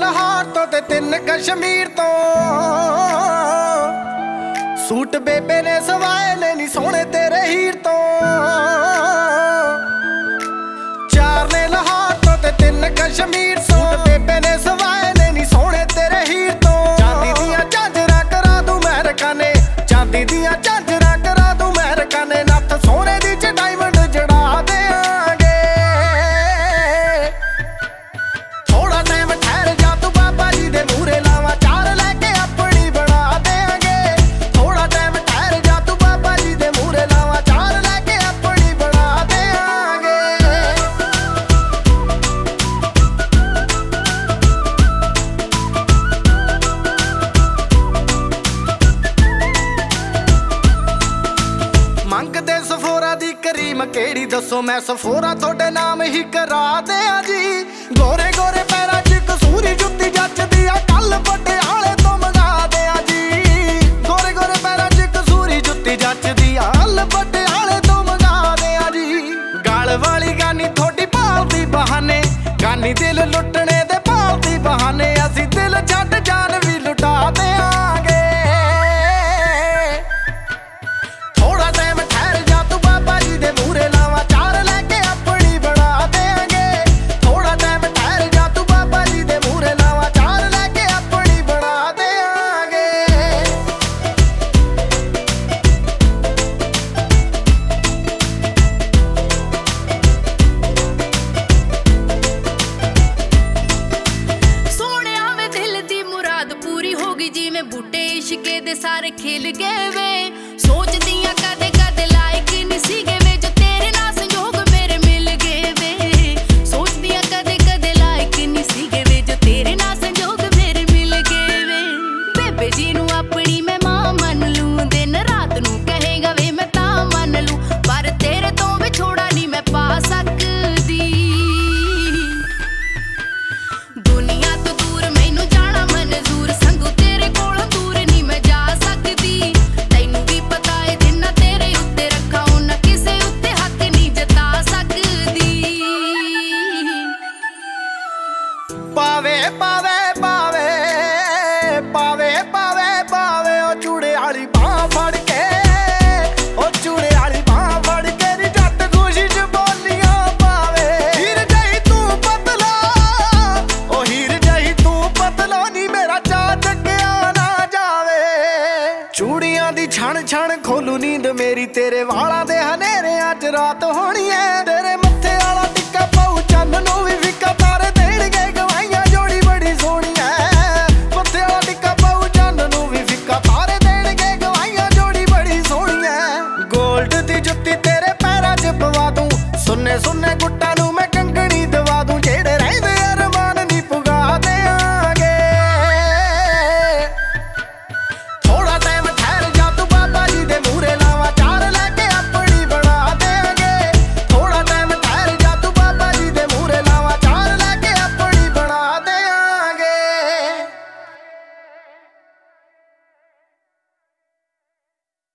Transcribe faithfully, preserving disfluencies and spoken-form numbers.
ਲਾਹੌਰ ਤੋਂ ਤੇ ਤਿੰਨ ਕਸ਼ਮੀਰ ਤੋਂ। ਸੂਟ ਬੇਬੇ ਨੇ ਸਵਾਏ ਨੇ ਨੀ ਸੋਹਣੇ ਤੇਰੇ ਹੀਰ ਤੋਂ। ਚਾਰ ਨੇ ਲਾਹੌਰ ਤੋਂ ਤੇ ਤਿੰਨ ਕਸ਼ਮੀਰ ਤੋਂ। ਸੂਟ ਬੇਬੇ ਨੇ ਸਵਾਏ ਨੇ ਨੀ ਸੋਹਣੇ ਤੇਰੇ ਹੀਰ ਤੋਂ। ਚਾਂਦੀ ਦੀਆਂ ਝਾਂਜਰਾਂ ਕਰਾ ਦੂੰ ਮਹਿਰਕਾਂ ਨੇ, ਚਾਂਦੀ ਦੀਆਂ ਝਾਂਜਰਾਂ ਕਰਾ ਦੂੰ ਮਹਿਰਕਾਂ ਨੇ। ਨੱਥ ਸੋਨੇ ਦੀ ਚ ਡਾਇਮੰਡ ਜੜਾ ਦੇਾਂਗੇ। ਥੋੜਾ ਟਾਈਮ ਠਹਿਰ ਜਾ ਤੂੰ ਬਾਬਾ ਜੀ ਦੇ ਮੂਹਰੇ ਲਾਵਾਂ ਚਾਰ ਲੈ ਕੇ ਆਪਣੀ ਬਣਾ ਦੇਾਂਗੇ। ਥੋੜਾ ਟਾਈਮ ਠਹਿਰ ਜਾ ਤੂੰ ਬਾਬਾ ਜੀ ਦੇ ਮੂਹਰੇ ਲਾਵਾਂ ਚਾਰ ਲੈ ਕੇ ਆਪਣੀ ਬਣਾ ਦੇਾਂਗੇ। ਮੰਗਦੇ ਸਫੋਰਾ ਦੀ ਕਰੀਮ ਕਿਹੜੀ ਦੱਸੋ, ਮੈਂ ਸਫੋਰਾ ਤੁਹਾਡੇ ਨਾਮ ਹੀ ਕਰਾ ਦਿਆਂ ਜੀ। ਗੋਰੇ ਗੋਰੇ ਪੈਰਾਂ 'ਚ ਕਸੂਰੀ ਜੁੱਤੀ ਜੱਚਦੀ ਆ, ਕੱਲ ਪਟਿਆਲੇ ਤੋਂ ਮੰਗਾ ਦਿਆਂ ਜੀ। ਗੋਰੇ ਗੋਰੇ ਪੈਰਾਂ 'ਚ ਕਸੂਰੀ ਜੁੱਤੀ ਜੱਚਦੀ ਆ, ਕੱਲ ਪਟਿਆਲੇ ਤੋਂ ਮੰਗਾ ਦਿਆਂ ਜੀ। ਗਲ ਵਾਲੀ ਗਾਨੀ ਥੋੜੀ ਭਾਲਦੀ ਬਹਾਨੇ, ਗਾਨੀ ਦਿਲ ਲੁੱਟਣੇ ਦੇ ਭਾਲਦੀ ਬਹਾਨੇ। ਅਸੀਂ ਦਿਲ ਛੱਡ ਜਾਨ ਵੀ ਲੁਟਾ ਦਿਆਂਗੇ। ਥੋੜਾ ਟਾਈਮ ਠਹਿਰ ਜਾ ਤੂੰ ਬਾਬਾ ਜੀ ਦੇ ਮੂਹਰੇ ਲਾਵਾਂ ਚਾਰ ਲੈ ਕੇ ਆਪਣੀ ਬਣਾ ਦੇਾਂਗੇ। ਥੋੜਾ ਟਾਈਮ ਠਹਿਰ ਜਾ ਤੂੰ ਬਾਬਾ ਜੀ ਦੇ ਮੂਹਰੇ ਲਾਵਾਂ ਚਾਰ ਲੈ ਕੇ ਆਪਣੀ ਬਣਾ ਦੇਾਂਗੇ। ਸੋਹਣਿਆ ਵੇ ਦਿਲ ਦੀ ਮੁਰਾਦ ਪੂਰੀ ਹੋ ਗਈ, ਜਿਵੇਂ ਬੂਟੇ ਇਸ਼ਕੇ ਦੇ ਸਾਰੇ ਖਿਲ ਗਏ ਵੇ। ਸੋਚਦੀਆਂ ਕਦੇ ਕਦੇ ਲਾਇਕ ਨਹੀਂ ਸੀਗੇ ਵੇ, ਜੋ ਤੇਰੇ ਨਾਲ ਸੰਜੋਗ ਮੇਰੇ ਮਿਲ ਗਏ ਵੇ। ਸੋਚਦੀਆਂ ਕਦੇ ਕਦੇ ਲਾਇਕ ਨਹੀਂ ਸੀਗੇ ਵੇ, ਜੋ ਤੇਰੇ ਨਾਲ ਸੰਜੋਗ ਮੇਰੇ ਮਿਲ ਗਏ ਵੇ। ਬੇਬੇ ਜੀ ਨੂੰ ਆਪਣੀ ਮੈਂ ਮਾਂ ਮੰਨ ਲੂੰ, ਦਿਨ ਰਾਤ ਨੂੰ ਕਹੇਗਾ ਵੇ ਮੈਂ ਤਾਂ ਮੰਨ ਲੂੰ, ਪਰ ਤੇਰੇ ਤੋਂ ਵਿਛੋੜਾ ਨਹੀਂ ਮੈਂ ਪਾ ਸਕਦੀ। ਦੁਨੀਆ ਤੋਂ ਦੂਰ ਮੈਨੂੰ ਜਾਣਾ ਮਨਜ਼ੂਰ, ਸੰਗੂ ਤੇਰੇ ਕੋਲੋਂ ਦੂਰ ਨਹੀਂ ਮੈਂ ਜਾ ਸਕਦੀ। ਤੈਨੂੰ ਵੀ ਪਤਾ ਏ ਜਿੰਨਾ ਤੇਰੇ ਉੱਤੇ ਰੱਖਾਂ ਉਹਨਾਂ ਕਿਸੇ ਉੱਤੇ ਹੱਕ ਨਹੀਂ ਜਤਾ ਸਕਦੀ। ਪਾਵੇ ਪਾਵੇ ਪਾਵੇ ਪਾਵੇ ਪਾਵੇ ਪਾਵੇ ਉਹ ਚੂੜੇ ਵਾਲੀ ਬਾਂਹ ਫੜ ਕੇ, ਉਹ ਚੂੜੇ ਵਾਲੀ ਬਾਂਹ ਫੜ ਕੇ ਨੀ ਜੱਟ ਖੁਸ਼ੀ ਚ ਬੋਲੀਆਂ ਪਾਵੇ। ਹੀਰ ਜਹੀ ਤੂੰ ਪਤਲਾ, ਉਹ ਹੀਰ ਜਹੀ ਤੂੰ ਪਤਲਾ ਨੀ ਮੇਰਾ ਚਾਅ ਚੱਕਿਆ ਨਾ ਜਾਵੇ। ਚੂੜੀਆਂ ਦੀ ਛਣ ਛਣ ਖੋਲੂ ਨੀਂਦ ਮੇਰੀ, ਤੇਰੇ ਵਾਲਾਂ ਦੇ ਹਨੇਰਿਆਂ ਚ ਰਾਤ ਹੋਣੀ ਐ। ਤੇਰੇ ਮੱਥੇ ਵਾਲਾ ਟਿੱਕਾ ਪਾਉ ਚੰਨ ਨੂੰ ਵੀ ਫਿੱਕਾ